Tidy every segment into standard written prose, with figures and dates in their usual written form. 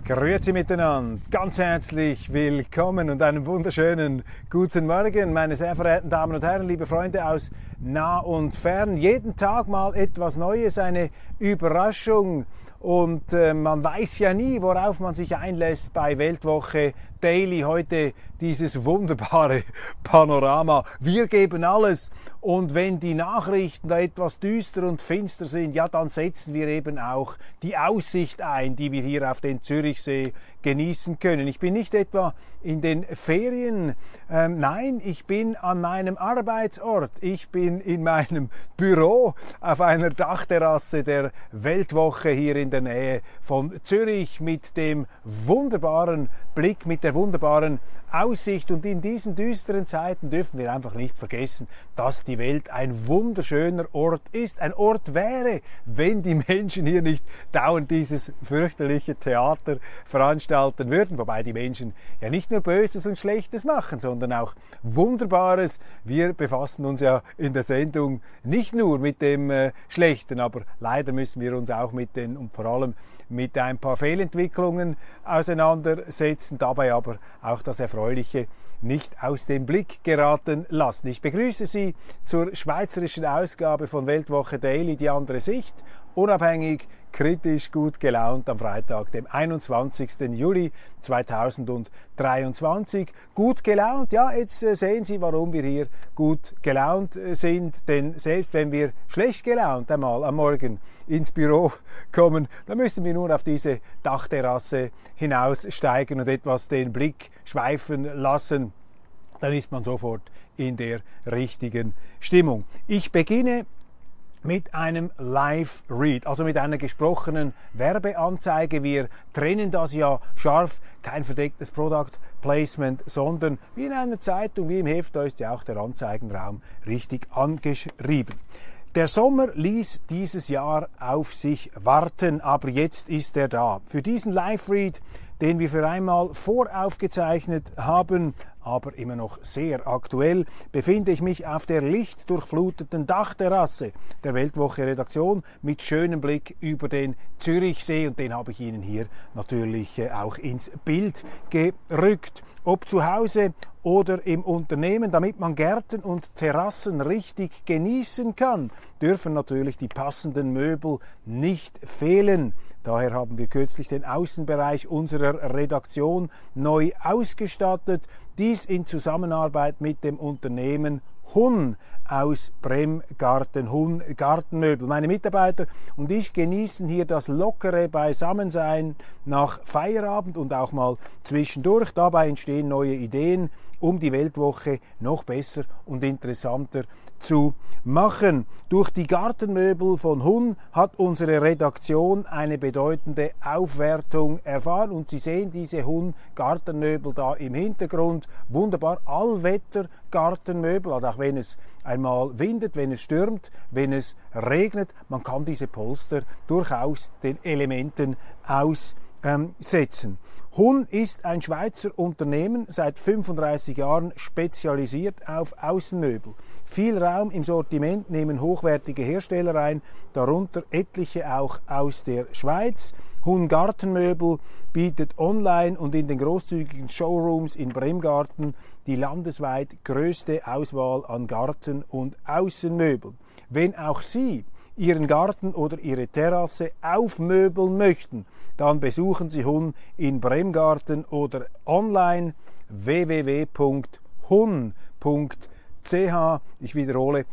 Grüezi miteinander, ganz herzlich willkommen und einen wunderschönen guten Morgen, meine sehr verehrten Damen und Herren, liebe Freunde aus nah und fern. Jeden Tag mal etwas Neues, eine Überraschung und man weiß ja nie, worauf man sich einlässt bei Weltwoche Daily. Heute dieses wunderbare Panorama. Wir geben alles und wenn die Nachrichten da etwas düster und finster sind, ja, dann setzen wir eben auch die Aussicht ein, die wir hier auf den Zürichsee genießen können. Ich bin nicht etwa in den Ferien, nein, ich bin an meinem Arbeitsort. Ich bin in meinem Büro auf einer Dachterrasse der Weltwoche hier in der Nähe von Zürich mit dem wunderbaren Blick, mit der wunderbaren Aussicht. Und in diesen düsteren Zeiten dürfen wir einfach nicht vergessen, dass die Welt ein wunderschöner Ort ist. Ein Ort wäre, wenn die Menschen hier nicht dauernd dieses fürchterliche Theater veranstalten würden. Wobei die Menschen ja nicht nur Böses und Schlechtes machen, sondern auch Wunderbares. Wir befassen uns ja in der Sendung nicht nur mit dem Schlechten, aber leider müssen wir uns auch mit den und vor allem mit ein paar Fehlentwicklungen auseinandersetzen, dabei aber auch das Erfreuliche nicht aus dem Blick geraten lassen. Ich begrüße Sie zur schweizerischen Ausgabe von Weltwoche Daily, die andere Sicht, unabhängig, kritisch, gut gelaunt am Freitag, dem 21. Juli 2023. Gut gelaunt, ja, jetzt sehen Sie, warum wir hier gut gelaunt sind, denn selbst wenn wir schlecht gelaunt einmal am Morgen ins Büro kommen, dann müssen wir nur auf diese Dachterrasse hinaussteigen und etwas den Blick schweifen lassen. Dann ist man sofort in der richtigen Stimmung. Ich beginne mit einem Live-Read, also mit einer gesprochenen Werbeanzeige. Wir trennen das ja scharf, kein verdecktes Product Placement, sondern wie in einer Zeitung, wie im Heft, da ist ja auch der Anzeigenraum richtig angeschrieben. Der Sommer ließ dieses Jahr auf sich warten, aber jetzt ist er da. Für diesen Live-Read, den wir für einmal voraufgezeichnet haben, aber immer noch sehr aktuell, befinde ich mich auf der lichtdurchfluteten Dachterrasse der Weltwoche-Redaktion mit schönem Blick über den Zürichsee, und den habe ich Ihnen hier natürlich auch ins Bild gerückt. Ob zu Hause oder im Unternehmen, damit man Gärten und Terrassen richtig genießen kann, dürfen natürlich die passenden Möbel nicht fehlen. Daher haben wir kürzlich den Außenbereich unserer Redaktion neu ausgestattet. Dies in Zusammenarbeit mit dem Unternehmen Hun aus Bremgarten, Hun Gartenmöbel. Meine Mitarbeiter und ich genießen hier das lockere Beisammensein nach Feierabend und auch mal zwischendurch. Dabei entstehen neue Ideen, um die Weltwoche noch besser und interessanter zu machen. Durch die Gartenmöbel von Hun hat unsere Redaktion eine bedeutende Aufwertung erfahren, und Sie sehen diese Hun Gartenmöbel da im Hintergrund. Wunderbar, Allwetter Gartenmöbel, also auch wenn es einmal windet, wenn es stürmt, wenn es regnet, man kann diese Polster durchaus den Elementen aussetzen. Hun ist ein Schweizer Unternehmen, seit 35 Jahren spezialisiert auf Außenmöbel. Viel Raum im Sortiment nehmen hochwertige Hersteller ein, darunter etliche auch aus der Schweiz. Hun Gartenmöbel bietet online und in den großzügigen Showrooms in Bremgarten die landesweit größte Auswahl an Garten- und Außenmöbeln. Wenn auch Sie Ihren Garten oder Ihre Terrasse aufmöbeln möchten, dann besuchen Sie Hun in Bremgarten oder online www.hun.ch. Ich wiederhole,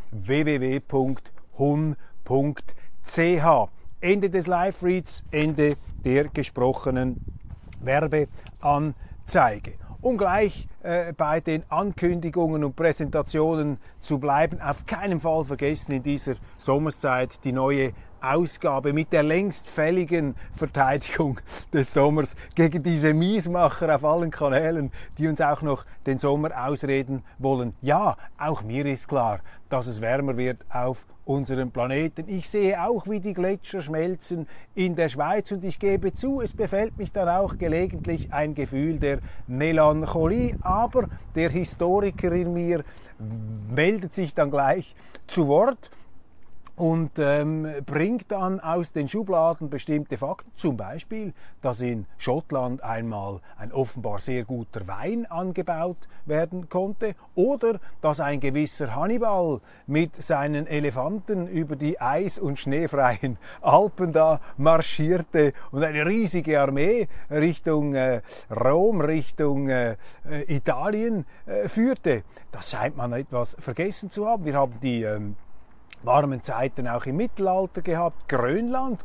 www.hun.ch. Ende des Live-Reads, Ende der gesprochenen Werbeanzeige. Um gleich bei den Ankündigungen und Präsentationen zu bleiben, auf keinen Fall vergessen in dieser Sommerszeit die neue Ausgabe mit der längst fälligen Verteidigung des Sommers gegen diese Miesmacher auf allen Kanälen, die uns auch noch den Sommer ausreden wollen. Ja, auch mir ist klar, dass es wärmer wird auf unserem Planeten. Ich sehe auch, wie die Gletscher schmelzen in der Schweiz, und ich gebe zu, es befällt mich dann auch gelegentlich ein Gefühl der Melancholie, aber der Historiker in mir meldet sich dann gleich zu Wort und bringt dann aus den Schubladen bestimmte Fakten, zum Beispiel, dass in Schottland einmal ein offenbar sehr guter Wein angebaut werden konnte oder dass ein gewisser Hannibal mit seinen Elefanten über die eis- und schneefreien Alpen da marschierte und eine riesige Armee Richtung Rom, Richtung Italien führte. Das scheint man etwas vergessen zu haben. Wir haben die warmen Zeiten auch im Mittelalter gehabt. Grönland,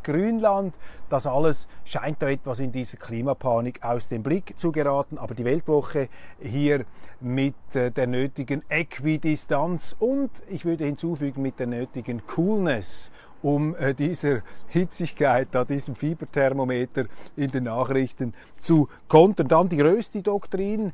das alles scheint da etwas in dieser Klimapanik aus dem Blick zu geraten. Aber die Weltwoche hier mit der nötigen Äquidistanz und ich würde hinzufügen mit der nötigen Coolness, um dieser Hitzigkeit, diesem Fieberthermometer in den Nachrichten zu kontern. Dann die Rösti-Doktrin,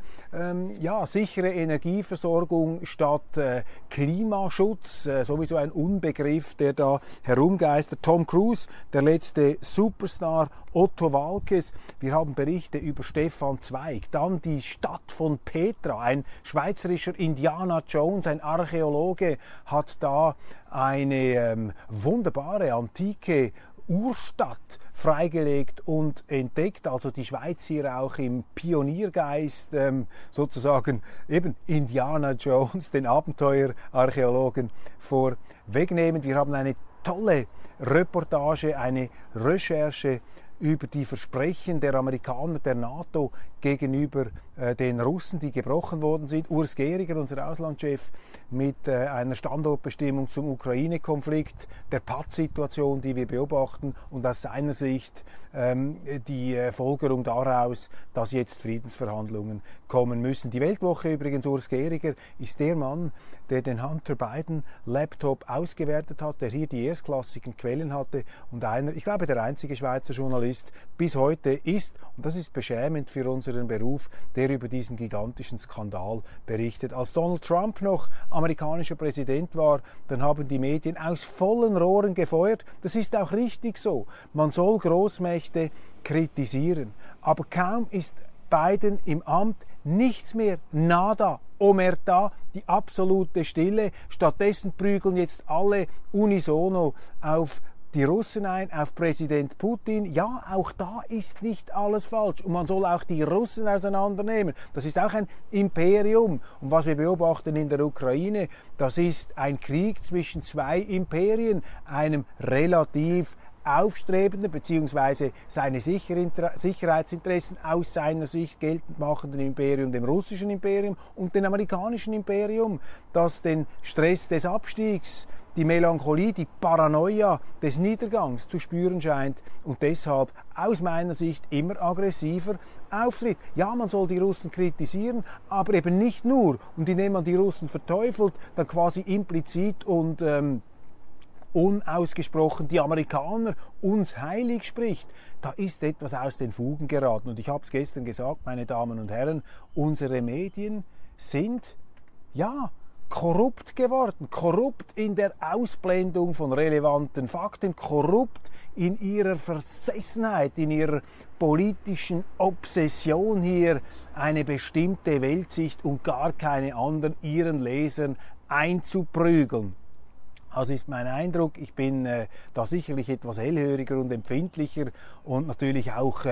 sichere Energieversorgung statt Klimaschutz, sowieso ein Unbegriff, der da herumgeistert. Tom Cruise, der letzte Superstar, Otto Waalkes, wir haben Berichte über Stefan Zweig, dann die Stadt von Petra, ein schweizerischer Indiana Jones, ein Archäologe, hat da eine wunderbare antike Urstadt freigelegt und entdeckt, also die Schweiz hier auch im Pioniergeist, sozusagen eben Indiana Jones, den Abenteuerarchäologen, vorwegnehmen. Wir haben eine tolle Reportage, eine Recherche über die Versprechen der Amerikaner, der NATO gegenüber den Russen, die gebrochen worden sind. Urs Gehriger, unser Auslandschef, mit einer Standortbestimmung zum Ukraine-Konflikt, der Paz-Situation, die wir beobachten und aus seiner Sicht die Folgerung daraus, dass jetzt Friedensverhandlungen kommen müssen. Die Weltwoche übrigens, Urs Gehriger ist der Mann, der den Hunter Biden Laptop ausgewertet hat, der hier die erstklassigen Quellen hatte und ich glaube, der einzige Schweizer Journalist bis heute ist, und das ist beschämend für unseren Beruf, der über diesen gigantischen Skandal berichtet. Als Donald Trump noch amerikanischer Präsident war, dann haben die Medien aus vollen Rohren gefeuert. Das ist auch richtig so. Man soll Großmächte kritisieren. Aber kaum ist Biden im Amt, nichts mehr, nada, omerta, die absolute Stille. Stattdessen prügeln jetzt alle unisono auf die Russen ein, auf Präsident Putin. Ja, auch da ist nicht alles falsch. Und man soll auch die Russen auseinandernehmen. Das ist auch ein Imperium. Und was wir beobachten in der Ukraine, das ist ein Krieg zwischen zwei Imperien, einem relativ aufstrebenden bzw. seine Sicherheitsinteressen aus seiner Sicht geltend machenden Imperium, dem russischen Imperium und dem amerikanischen Imperium, das den Stress des Abstiegs, die Melancholie, die Paranoia des Niedergangs zu spüren scheint und deshalb aus meiner Sicht immer aggressiver auftritt. Ja, man soll die Russen kritisieren, aber eben nicht nur. Und indem man die Russen verteufelt, dann quasi implizit und unausgesprochen die Amerikaner uns heilig spricht, da ist etwas aus den Fugen geraten. Und ich habe es gestern gesagt, meine Damen und Herren, unsere Medien sind, korrupt geworden, korrupt in der Ausblendung von relevanten Fakten, korrupt in ihrer Versessenheit, in ihrer politischen Obsession hier, eine bestimmte Weltsicht und gar keine anderen ihren Lesern einzuprügeln. Also ist mein Eindruck, ich bin da sicherlich etwas hellhöriger und empfindlicher und natürlich auch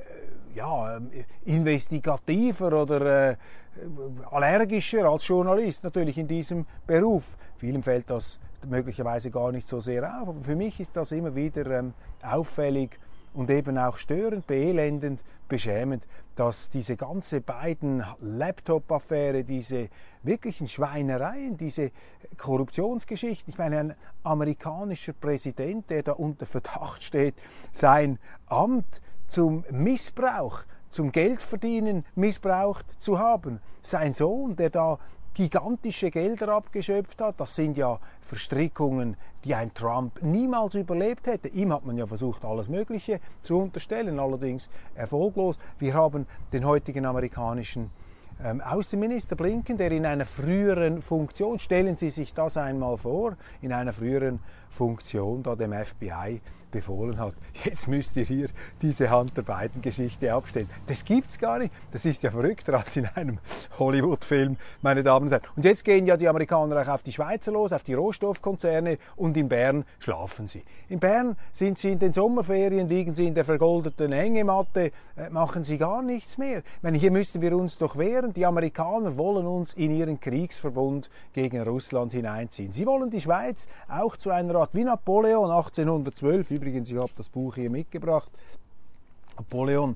investigativer oder allergischer als Journalist natürlich in diesem Beruf. Vielen fällt das möglicherweise gar nicht so sehr auf, aber für mich ist das immer wieder auffällig und eben auch störend, beelendend, beschämend, dass diese ganze beiden Laptop-Affäre, diese wirklichen Schweinereien, diese Korruptionsgeschichten, ich meine, ein amerikanischer Präsident, der da unter Verdacht steht, sein Amt zum Missbrauch, zum Geldverdienen missbraucht zu haben. Sein Sohn, der da gigantische Gelder abgeschöpft hat, das sind ja Verstrickungen, die ein Trump niemals überlebt hätte. Ihm hat man ja versucht, alles Mögliche zu unterstellen, allerdings erfolglos. Wir haben den heutigen amerikanischen Außenminister Blinken, der in einer früheren Funktion, stellen Sie sich das einmal vor, in einer früheren Funktion da dem FBI befohlen hat, jetzt müsst ihr hier diese Hunter Biden-Geschichte abstellen. Das gibt's gar nicht. Das ist ja verrückter als in einem Hollywood-Film, meine Damen und Herren. Und jetzt gehen ja die Amerikaner auch auf die Schweizer los, auf die Rohstoffkonzerne, und in Bern schlafen sie. In Bern sind sie in den Sommerferien, liegen sie in der vergoldeten Hängematte, machen sie gar nichts mehr. Ich meine, hier müssen wir uns doch wehren. Die Amerikaner wollen uns in ihren Kriegsverbund gegen Russland hineinziehen. Sie wollen die Schweiz auch zu einer Art wie Napoleon 1812. Übrigens, ich habe das Buch hier mitgebracht. Napoleon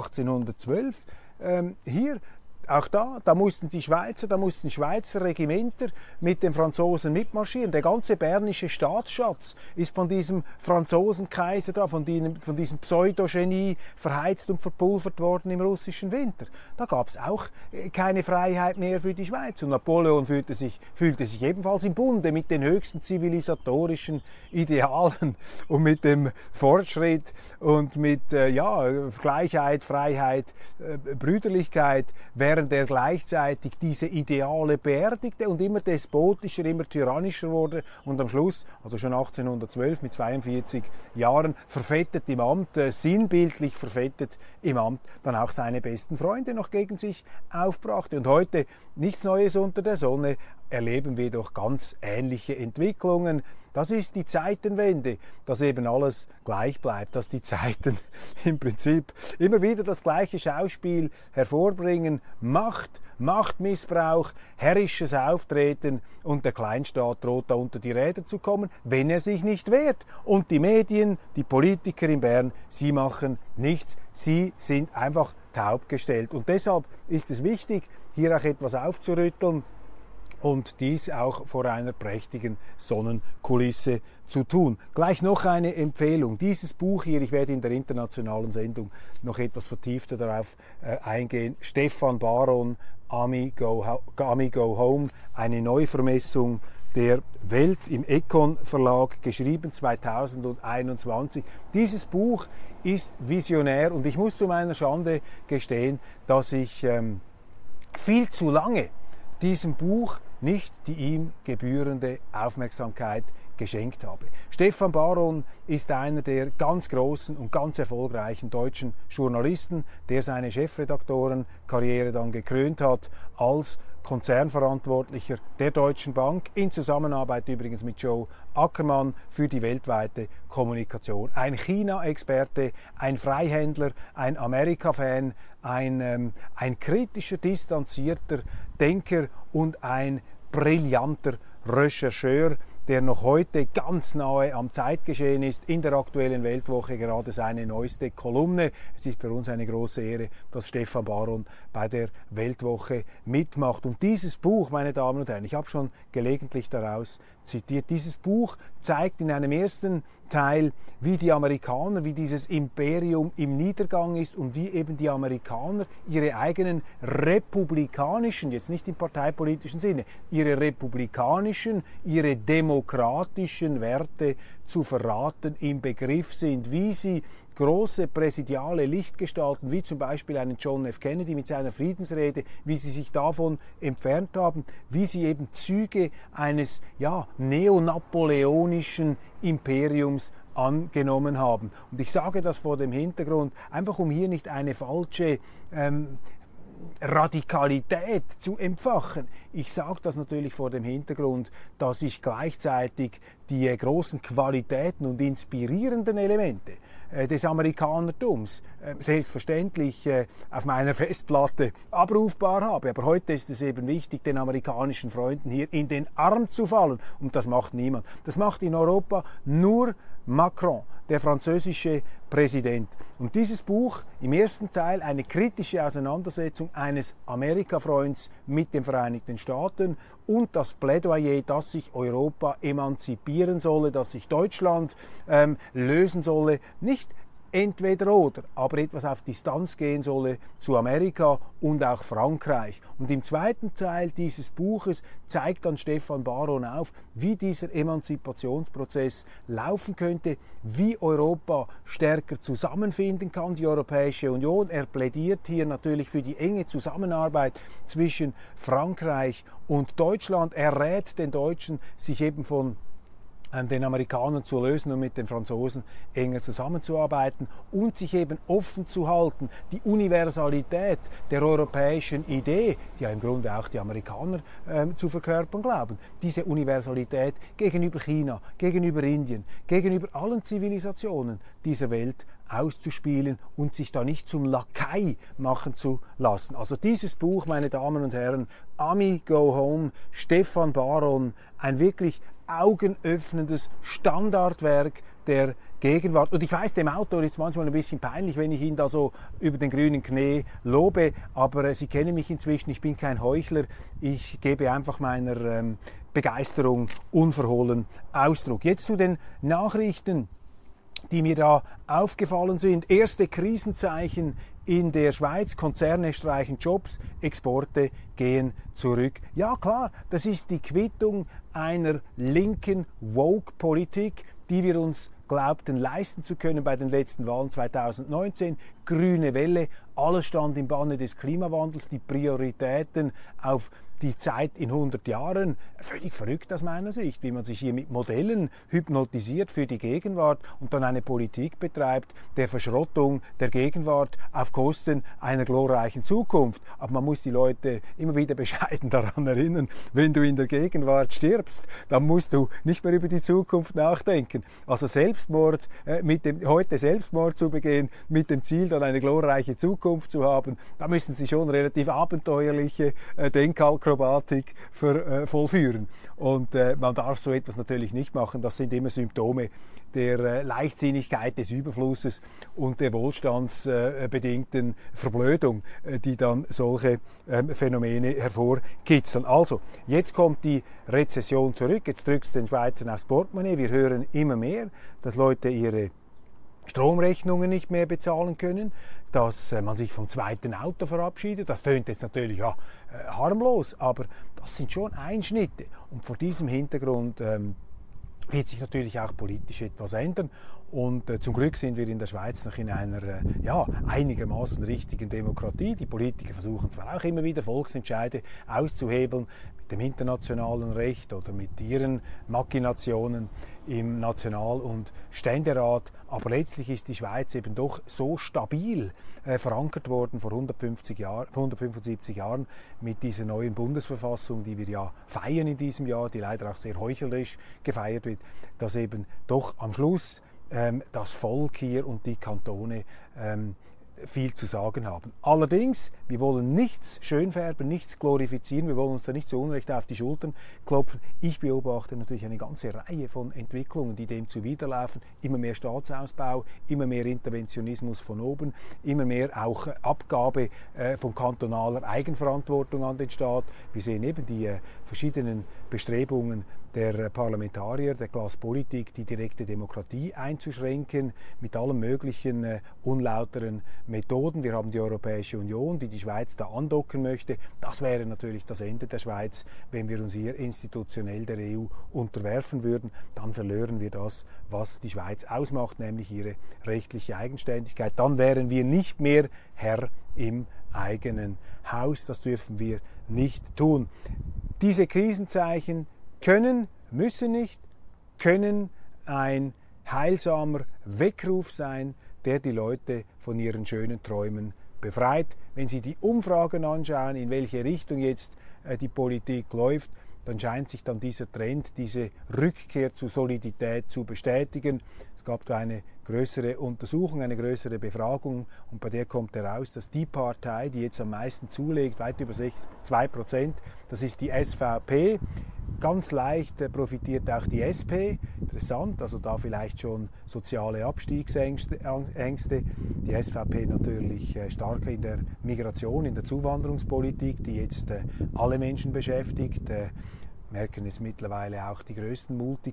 1812. Hier, auch da mussten Schweizer Regimenter mit den Franzosen mitmarschieren. Der ganze bernische Staatsschatz ist von diesem Franzosenkaiser da, von diesem Pseudogenie verheizt und verpulvert worden im russischen Winter. Da gab es auch keine Freiheit mehr für die Schweiz. Und Napoleon fühlte sich ebenfalls im Bunde mit den höchsten zivilisatorischen Idealen und mit dem Fortschritt und mit Gleichheit, Freiheit, Brüderlichkeit, während er gleichzeitig diese Ideale beerdigte und immer despotischer, immer tyrannischer wurde und am Schluss, also schon 1812 mit 42 Jahren, verfettet im Amt, sinnbildlich verfettet im Amt, dann auch seine besten Freunde noch gegen sich aufbrachte. Und heute, nichts Neues unter der Sonne, erleben wir doch ganz ähnliche Entwicklungen. Das ist die Zeitenwende, dass eben alles gleich bleibt, dass die Zeiten im Prinzip immer wieder das gleiche Schauspiel hervorbringen. Macht, Machtmissbrauch, herrisches Auftreten, und der Kleinstaat droht da unter die Räder zu kommen, wenn er sich nicht wehrt. Und die Medien, die Politiker in Bern, sie machen nichts, sie sind einfach taub gestellt. Und deshalb ist es wichtig, hier auch etwas aufzurütteln und dies auch vor einer prächtigen Sonnenkulisse zu tun. Gleich noch eine Empfehlung. Dieses Buch hier, ich werde in der internationalen Sendung noch etwas vertiefter darauf eingehen. Stefan Baron, Ami Go Home, eine Neuvermessung der Welt im Econ Verlag, geschrieben 2021. Dieses Buch ist visionär, und ich muss zu meiner Schande gestehen, dass ich viel zu lange diesem Buch nicht die ihm gebührende Aufmerksamkeit geschenkt habe. Stefan Baron ist einer der ganz großen und ganz erfolgreichen deutschen Journalisten, der seine Chefredaktorenkarriere dann gekrönt hat als Konzernverantwortlicher der Deutschen Bank, in Zusammenarbeit übrigens mit Joe Ackermann für die weltweite Kommunikation. Ein China-Experte, ein Freihändler, ein Amerika-Fan, ein kritischer, distanzierter Denker und ein brillanter Rechercheur, der noch heute ganz nahe am Zeitgeschehen ist, in der Aktuellen Weltwoche gerade seine neueste Kolumne. Es ist für uns eine große Ehre, dass Stefan Baron bei der Weltwoche mitmacht. Und dieses Buch, meine Damen und Herren, ich habe schon gelegentlich daraus zitiert, dieses Buch zeigt in einem ersten Teil, wie die Amerikaner, wie dieses Imperium im Niedergang ist und wie eben die Amerikaner ihre eigenen republikanischen, jetzt nicht im parteipolitischen Sinne, ihre republikanischen, ihre demokratischen Werte zu verraten im Begriff sind, wie sie große präsidiale Lichtgestalten, wie zum Beispiel einen John F. Kennedy mit seiner Friedensrede, wie sie sich davon entfernt haben, wie sie eben Züge eines neonapoleonischen Imperiums angenommen haben. Und ich sage das vor dem Hintergrund, einfach um hier nicht eine falsche Radikalität zu entfachen. Ich sage das natürlich vor dem Hintergrund, dass ich gleichzeitig die großen Qualitäten und inspirierenden Elemente des Amerikanertums selbstverständlich auf meiner Festplatte abrufbar habe. Aber heute ist es eben wichtig, den amerikanischen Freunden hier in den Arm zu fallen. Und das macht niemand. Das macht in Europa nur Macron, der französische Präsident. Und dieses Buch, im ersten Teil eine kritische Auseinandersetzung eines Amerika-Freunds mit den Vereinigten Staaten und das Plädoyer, dass sich Europa emanzipieren solle, dass sich Deutschland lösen solle, nicht entweder oder, aber etwas auf Distanz gehen solle zu Amerika und auch Frankreich. Und im zweiten Teil dieses Buches zeigt dann Stefan Baron auf, wie dieser Emanzipationsprozess laufen könnte, wie Europa stärker zusammenfinden kann, die Europäische Union. Er plädiert hier natürlich für die enge Zusammenarbeit zwischen Frankreich und Deutschland. Er rät den Deutschen, sich eben von den Amerikanern zu lösen und mit den Franzosen enger zusammenzuarbeiten und sich eben offen zu halten, die Universalität der europäischen Idee, die ja im Grunde auch die Amerikaner zu verkörpern glauben, diese Universalität gegenüber China, gegenüber Indien, gegenüber allen Zivilisationen dieser Welt auszuspielen und sich da nicht zum Lakai machen zu lassen. Also dieses Buch, meine Damen und Herren, Ami Go Home, Stefan Baron, ein wirklich augenöffnendes Standardwerk der Gegenwart. Und ich weiß, dem Autor ist es manchmal ein bisschen peinlich, wenn ich ihn da so über den grünen Klee lobe, aber Sie kennen mich inzwischen, ich bin kein Heuchler, ich gebe einfach meiner Begeisterung unverhohlen Ausdruck. Jetzt zu den Nachrichten, die mir da aufgefallen sind. Erste Krisenzeichen in der Schweiz, Konzerne streichen Jobs, Exporte gehen zurück. Ja klar, das ist die Quittung einer linken Woke-Politik, die wir uns glaubten leisten zu können bei den letzten Wahlen 2019. Grüne Welle, alles stand im Banne des Klimawandels, die Prioritäten auf die Zeit in 100 Jahren. Völlig verrückt aus meiner Sicht, wie man sich hier mit Modellen hypnotisiert für die Gegenwart und dann eine Politik betreibt der Verschrottung der Gegenwart auf Kosten einer glorreichen Zukunft. Aber man muss die Leute immer wieder bescheiden daran erinnern, wenn du in der Gegenwart stirbst, dann musst du nicht mehr über die Zukunft nachdenken. Also Selbstmord, heute Selbstmord zu begehen, mit dem Ziel, dann eine glorreiche Zukunft zu haben, da müssen Sie schon relativ abenteuerliche Denkakrobatik vollführen. Und man darf so etwas natürlich nicht machen. Das sind immer Symptome der Leichtsinnigkeit, des Überflusses und der wohlstandsbedingten Verblödung, die dann solche Phänomene hervorkitzeln. Also, jetzt kommt die Rezession zurück, jetzt drückt es den Schweizern aufs Portemonnaie. Wir hören immer mehr, dass Leute ihre Stromrechnungen nicht mehr bezahlen können, dass man sich vom zweiten Auto verabschiedet. Das tönt jetzt natürlich harmlos, aber das sind schon Einschnitte. Und vor diesem Hintergrund wird sich natürlich auch politisch etwas ändern. Und zum Glück sind wir in der Schweiz noch in einer einigermaßen richtigen Demokratie. Die Politiker versuchen zwar auch immer wieder Volksentscheide auszuhebeln mit dem internationalen Recht oder mit ihren Machinationen im National- und Ständerat, aber letztlich ist die Schweiz eben doch so stabil verankert worden vor 175 Jahren mit dieser neuen Bundesverfassung, die wir ja feiern in diesem Jahr, die leider auch sehr heuchlerisch gefeiert wird, dass eben doch am Schluss das Volk hier und die Kantone viel zu sagen haben. Allerdings, wir wollen nichts schönfärben, nichts glorifizieren, wir wollen uns da nicht zu Unrecht auf die Schultern klopfen. Ich beobachte natürlich eine ganze Reihe von Entwicklungen, die dem zuwiderlaufen. Immer mehr Staatsausbau, immer mehr Interventionismus von oben, immer mehr auch Abgabe von kantonaler Eigenverantwortung an den Staat. Wir sehen eben die verschiedenen Bestrebungen der Parlamentarier, der Classe Politik, die direkte Demokratie einzuschränken, mit allen möglichen unlauteren Methoden. Wir haben die Europäische Union, die die Schweiz da andocken möchte. Das wäre natürlich das Ende der Schweiz, wenn wir uns hier institutionell der EU unterwerfen würden. Dann verlören wir das, was die Schweiz ausmacht, nämlich ihre rechtliche Eigenständigkeit. Dann wären wir nicht mehr Herr im eigenen Haus. Das dürfen wir nicht tun. Diese Krisenzeichen müssen nicht, können ein heilsamer Weckruf sein, der die Leute von ihren schönen Träumen befreit. Wenn Sie die Umfragen anschauen, in welche Richtung jetzt die Politik läuft, dann scheint sich dann dieser Trend, diese Rückkehr zur Solidität zu bestätigen. Es gab da eine größere Untersuchung, eine größere Befragung und bei der kommt heraus, dass die Partei, die jetzt am meisten zulegt, weit über 2%, das ist die SVP. Ganz leicht profitiert auch die SP. Interessant, also da vielleicht schon soziale Abstiegsängste. Die SVP natürlich stark in der Migration, in der Zuwanderungspolitik, die jetzt alle Menschen beschäftigt. Merken es mittlerweile auch die größten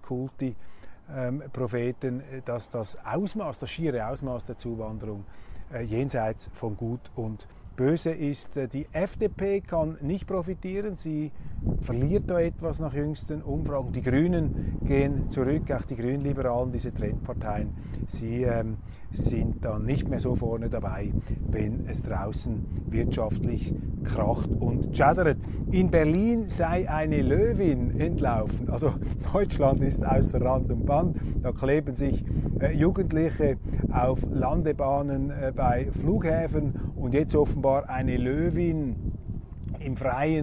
Multikulti-Propheten, dass das schiere Ausmaß der Zuwanderung jenseits von Gut und böse ist, die FDP kann nicht profitieren. Sie verliert da etwas nach jüngsten Umfragen. Die Grünen gehen zurück, auch die Grünliberalen, diese Trendparteien. Sie sind dann nicht mehr so vorne dabei, wenn es draußen wirtschaftlich kracht und schädert. In Berlin sei eine Löwin entlaufen. Also Deutschland ist außer Rand und Band. Da kleben sich Jugendliche auf Landebahnen bei Flughäfen und jetzt offenbar eine Löwin in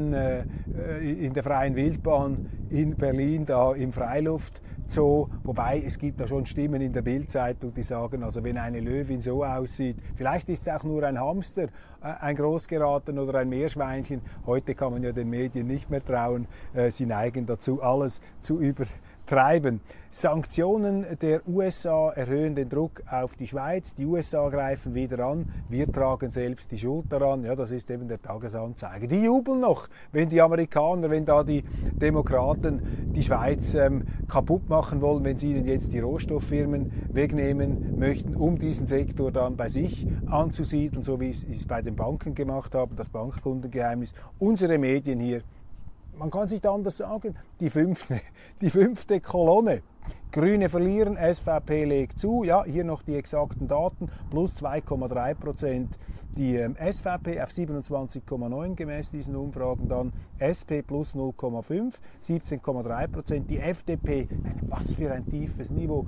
der freien Wildbahn in Berlin, da im Freiluftzoo. Wobei es gibt da schon Stimmen in der Bild-Zeitung, die sagen, also wenn eine Löwin so aussieht, vielleicht ist es auch nur ein Hamster, ein Großgeraten oder ein Meerschweinchen. Heute kann man ja den Medien nicht mehr trauen. Sie neigen dazu, alles zu übertreiben. Sanktionen der USA erhöhen den Druck auf die Schweiz. Die USA greifen wieder an. Wir tragen selbst die Schuld daran. Ja, das ist eben der Tagesanzeiger. Die jubeln noch, wenn die Amerikaner, wenn da die Demokraten die Schweiz kaputt machen wollen, wenn sie ihnen jetzt die Rohstofffirmen wegnehmen möchten, um diesen Sektor dann bei sich anzusiedeln, so wie sie es bei den Banken gemacht haben, das Bankkundengeheimnis. Unsere Medien hier, man kann es nicht anders sagen, die fünfte Kolonne. Grüne verlieren, SVP legt zu. Ja, hier noch die exakten Daten. Plus 2,3%. Die SVP auf 27,9 gemäß diesen Umfragen. Dann SP plus 0,5, 17,3%. Die FDP, was für ein tiefes Niveau,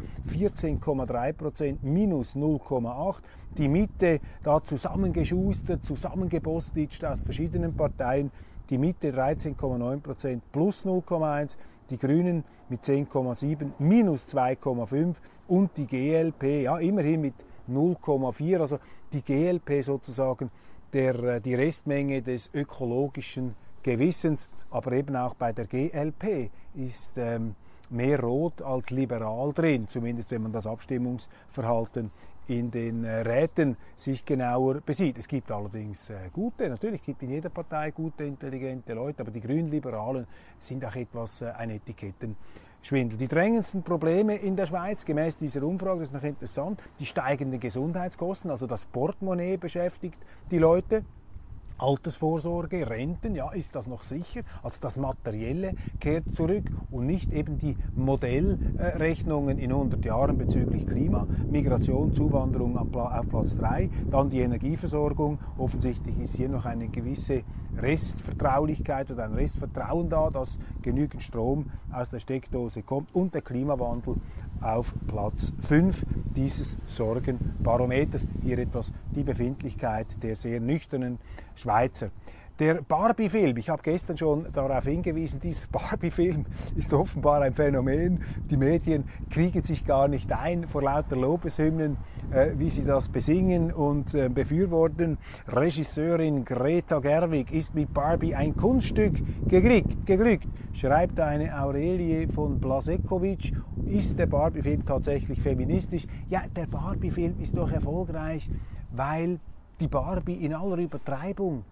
14,3%, minus 0,8%. Die Mitte, da zusammengeschustert, zusammengebostitscht aus verschiedenen Parteien. Die Mitte 13,9%, plus 0,1%. Die Grünen mit 10,7, minus 2,5 und die GLP, ja immerhin mit 0,4, also die GLP sozusagen die Restmenge des ökologischen Gewissens, aber eben auch bei der GLP ist mehr rot als liberal drin, zumindest wenn man das Abstimmungsverhalten in den Räten sich genauer besieht. Es gibt allerdings natürlich gibt in jeder Partei gute, intelligente Leute, aber die Grünliberalen sind auch etwas ein Etikettenschwindel. Die drängendsten Probleme in der Schweiz, gemäß dieser Umfrage, das ist noch interessant, die steigenden Gesundheitskosten, also das Portemonnaie beschäftigt die Leute. Altersvorsorge, Renten, ja, ist das noch sicher? Also das Materielle kehrt zurück und nicht eben die Modellrechnungen in 100 Jahren bezüglich Klima, Migration, Zuwanderung auf Platz 3, dann die Energieversorgung. Offensichtlich ist hier noch eine gewisse Restvertraulichkeit oder ein Restvertrauen da, dass genügend Strom aus der Steckdose kommt und der Klimawandel auf Platz 5 dieses Sorgenbarometers. Hier etwas die Befindlichkeit der sehr nüchternen Schweizer. Der Barbie-Film, ich habe gestern schon darauf hingewiesen, dieser Barbie-Film ist offenbar ein Phänomen. Die Medien kriegen sich gar nicht ein vor lauter Lobeshymnen, wie sie das besingen und befürworten. Regisseurin Greta Gerwig ist mit Barbie ein Kunststück geglückt, schreibt eine Aurelie von Blasekovic. Ist der Barbie-Film tatsächlich feministisch? Ja, der Barbie-Film ist doch erfolgreich, weil die Barbie in aller Übertreibung,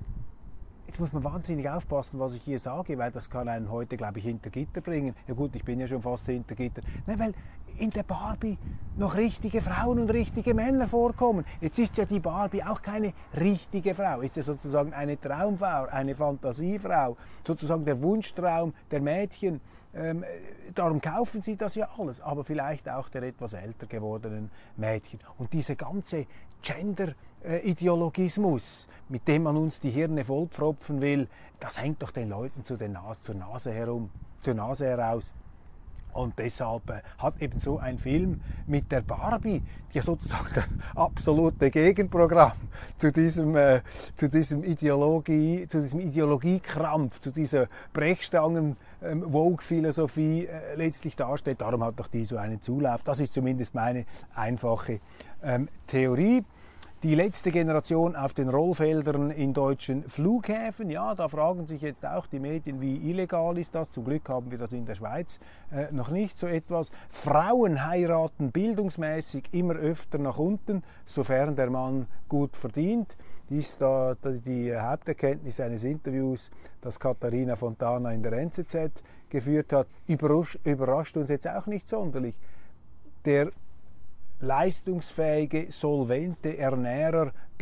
jetzt muss man wahnsinnig aufpassen, was ich hier sage, weil das kann einen heute, glaube ich, hinter Gitter bringen. Ja gut, ich bin ja schon fast hinter Gitter. Nein, weil in der Barbie noch richtige Frauen und richtige Männer vorkommen. Jetzt ist ja die Barbie auch keine richtige Frau, ist ja sozusagen eine Traumfrau, eine Fantasiefrau, sozusagen der Wunschtraum der Mädchen. Darum kaufen sie das ja alles, aber vielleicht auch der etwas älter gewordenen Mädchen. Und diese ganze Gender-Ideologismus, mit dem man uns die Hirne vollpfropfen will, das hängt doch den Leuten zur Nase heraus. Und deshalb hat eben so ein Film mit der Barbie, die ja sozusagen das absolute Gegenprogramm zu diesem Ideologiekrampf, zu dieser Brechstangen-Woke-Philosophie letztlich darstellt. Darum hat doch die so einen Zulauf. Das ist zumindest meine einfache Theorie. Die letzte Generation auf den Rollfeldern in deutschen Flughäfen, ja, da fragen sich jetzt auch die Medien, wie illegal ist das? Zum Glück haben wir das in der Schweiz noch nicht so etwas. Frauen heiraten bildungsmäßig immer öfter nach unten, sofern der Mann gut verdient. Dies ist da die Haupterkenntnis eines Interviews, das Katharina Fontana in der NZZ geführt hat. Überrascht uns jetzt auch nicht sonderlich. Der leistungsfähige, solvente Ernährer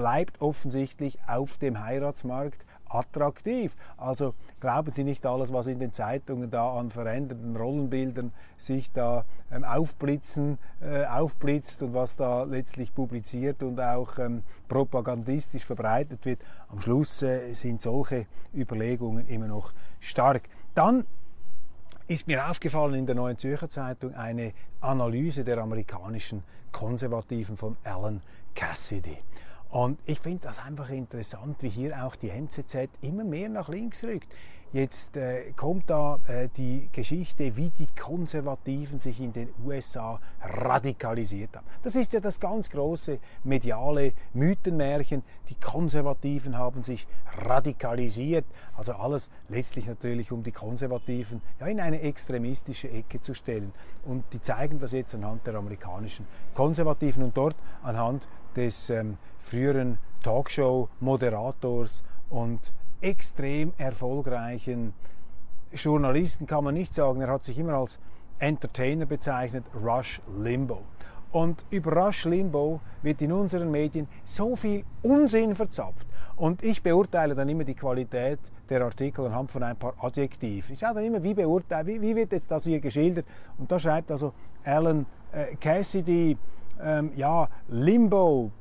bleibt offensichtlich auf dem Heiratsmarkt attraktiv. Also glauben Sie nicht alles, was in den Zeitungen da an veränderten Rollenbildern sich da aufblitzt und was da letztlich publiziert und auch propagandistisch verbreitet wird. Am Schluss sind solche Überlegungen immer noch stark. Dann ist mir aufgefallen in der Neuen Zürcher Zeitung eine Analyse der amerikanischen Konservativen von Alan Cassidy. Und ich finde das einfach interessant, wie hier auch die NZZ immer mehr nach links rückt. Jetzt kommt da die Geschichte, wie die Konservativen sich in den USA radikalisiert haben. Das ist ja das ganz große mediale Mythenmärchen. Die Konservativen haben sich radikalisiert. Also alles letztlich natürlich, um die Konservativen ja, in eine extremistische Ecke zu stellen. Und die zeigen das jetzt anhand der amerikanischen Konservativen und dort anhand des früheren Talkshow-Moderators und extrem erfolgreichen Journalisten, kann man nicht sagen. Er hat sich immer als Entertainer bezeichnet, Rush Limbaugh. Und über Rush Limbaugh wird in unseren Medien so viel Unsinn verzapft. Und ich beurteile dann immer die Qualität der Artikel anhand von ein paar Adjektiven. Ich schaue dann immer, wie wird jetzt das hier geschildert? Und da schreibt also Alan Cassidy, Limbaugh.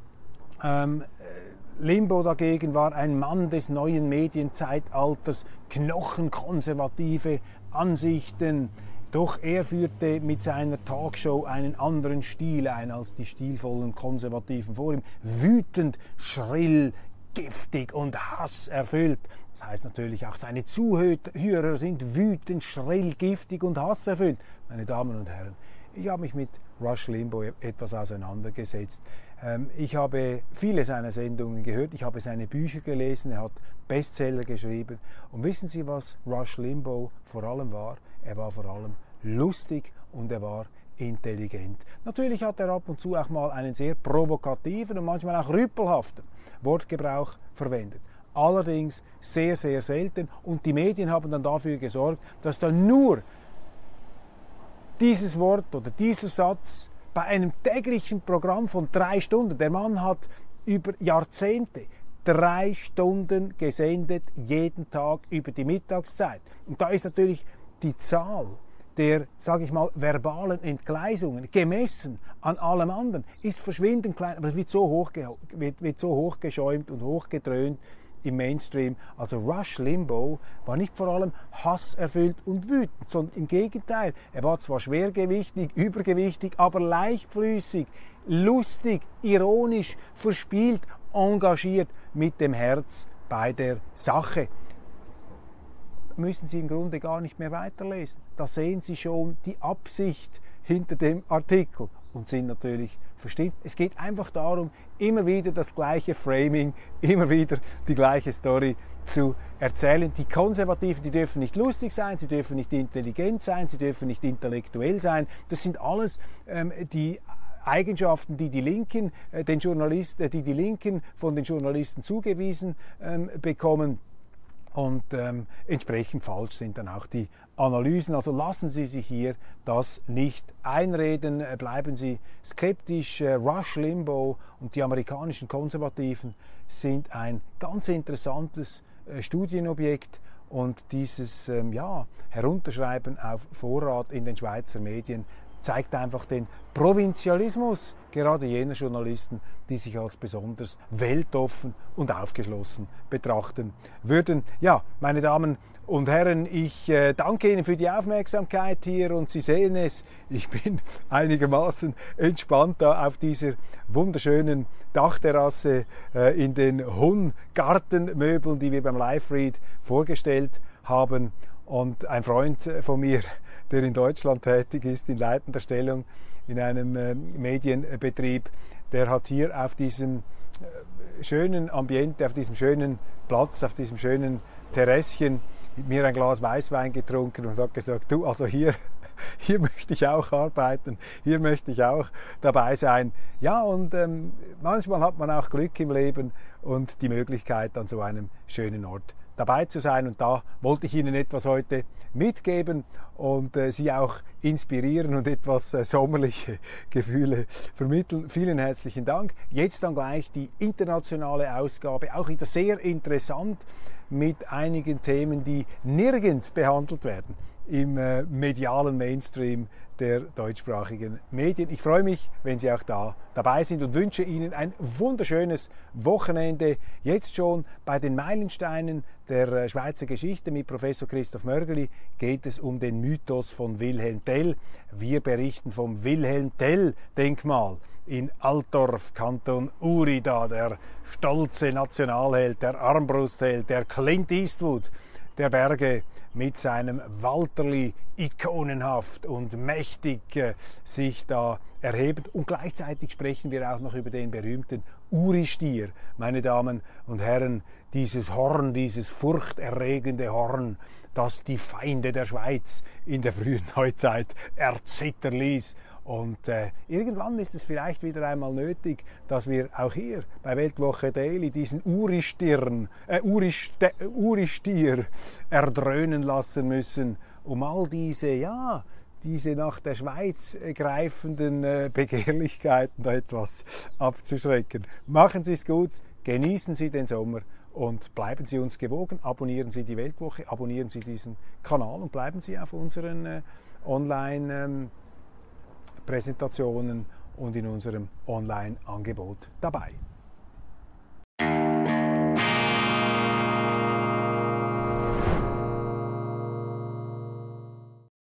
Limbaugh dagegen war ein Mann des neuen Medienzeitalters, knochenkonservative Ansichten. Doch er führte mit seiner Talkshow einen anderen Stil ein als die stilvollen Konservativen vor ihm. Wütend, schrill, giftig und hasserfüllt. Das heißt natürlich auch, seine Zuhörer sind wütend, schrill, giftig und hasserfüllt. Meine Damen und Herren, ich habe mich mit Rush Limbaugh etwas auseinandergesetzt. Ich habe viele seiner Sendungen gehört, ich habe seine Bücher gelesen, er hat Bestseller geschrieben. Und wissen Sie, was Rush Limbaugh vor allem war? Er war vor allem lustig und er war intelligent. Natürlich hat er ab und zu auch mal einen sehr provokativen und manchmal auch rüpelhaften Wortgebrauch verwendet. Allerdings sehr, sehr selten. Und die Medien haben dann dafür gesorgt, dass dann nur dieses Wort oder dieser Satz bei einem täglichen Programm von 3 Stunden, der Mann hat über Jahrzehnte 3 Stunden gesendet, jeden Tag über die Mittagszeit. Und da ist natürlich die Zahl der, sage ich mal, verbalen Entgleisungen, gemessen an allem anderen, ist verschwindend klein, aber es wird so hochgeschäumt und hochgedröhnt im Mainstream. Also Rush Limbaugh war nicht vor allem hasserfüllt und wütend, sondern im Gegenteil. Er war zwar schwergewichtig, übergewichtig, aber leichtfüßig, lustig, ironisch, verspielt, engagiert, mit dem Herz bei der Sache. Müssen Sie im Grunde gar nicht mehr weiterlesen. Da sehen Sie schon die Absicht hinter dem Artikel und sind natürlich verstimmt. Es geht einfach darum, immer wieder das gleiche Framing, immer wieder die gleiche Story zu erzählen. Die Konservativen, die dürfen nicht lustig sein, sie dürfen nicht intelligent sein, sie dürfen nicht intellektuell sein. Das sind alles die Eigenschaften, die die Linken von den Journalisten zugewiesen bekommen. Und entsprechend falsch sind dann auch die Analysen. Also lassen Sie sich hier das nicht einreden. Bleiben Sie skeptisch. Rush Limbaugh und die amerikanischen Konservativen sind ein ganz interessantes Studienobjekt. Und dieses Herunterschreiben auf Vorrat in den Schweizer Medien zeigt einfach den Provinzialismus gerade jener Journalisten, die sich als besonders weltoffen und aufgeschlossen betrachten würden. Ja, meine Damen und Herren, ich danke Ihnen für die Aufmerksamkeit hier und Sie sehen es, ich bin einigermaßen entspannt da auf dieser wunderschönen Dachterrasse in den Hun-Gartenmöbeln, die wir beim Live-Read vorgestellt haben. Und ein Freund von mir, der in Deutschland tätig ist, in leitender Stellung in einem Medienbetrieb, der hat hier auf diesem schönen Ambiente, auf diesem schönen Platz, auf diesem schönen Terrasschen mit mir ein Glas Weißwein getrunken und hat gesagt, du, also hier möchte ich auch arbeiten, hier möchte ich auch dabei sein. Ja, und manchmal hat man auch Glück im Leben und die Möglichkeit, an so einem schönen Ort dabei zu sein. Und da wollte ich Ihnen etwas heute mitgeben und Sie auch inspirieren und etwas sommerliche Gefühle vermitteln. Vielen herzlichen Dank. Jetzt dann gleich die internationale Ausgabe, auch wieder sehr interessant mit einigen Themen, die nirgends behandelt werden im medialen Mainstream der deutschsprachigen Medien. Ich freue mich, wenn Sie auch da dabei sind und wünsche Ihnen ein wunderschönes Wochenende. Jetzt schon bei den Meilensteinen der Schweizer Geschichte mit Professor Christoph Mörgeli geht es um den Mythos von Wilhelm Tell. Wir berichten vom Wilhelm Tell-Denkmal in Altdorf, Kanton Uri, da der stolze Nationalheld, der Armbruster-Held, der Clint Eastwood der Berge mit seinem Walterli ikonenhaft und mächtig sich da erhebend. Und gleichzeitig sprechen wir auch noch über den berühmten Uri-Stier, meine Damen und Herren, dieses Horn, dieses furchterregende Horn, das die Feinde der Schweiz in der frühen Neuzeit erzittern ließ. Und irgendwann ist es vielleicht wieder einmal nötig, dass wir auch hier bei Weltwoche Daily diesen Uri-Stier erdröhnen lassen müssen, um all diese nach der Schweiz greifenden Begehrlichkeiten da etwas abzuschrecken. Machen Sie es gut, genießen Sie den Sommer und bleiben Sie uns gewogen. Abonnieren Sie die Weltwoche, abonnieren Sie diesen Kanal und bleiben Sie auf unseren Online-Präsentationen und in unserem Online-Angebot dabei.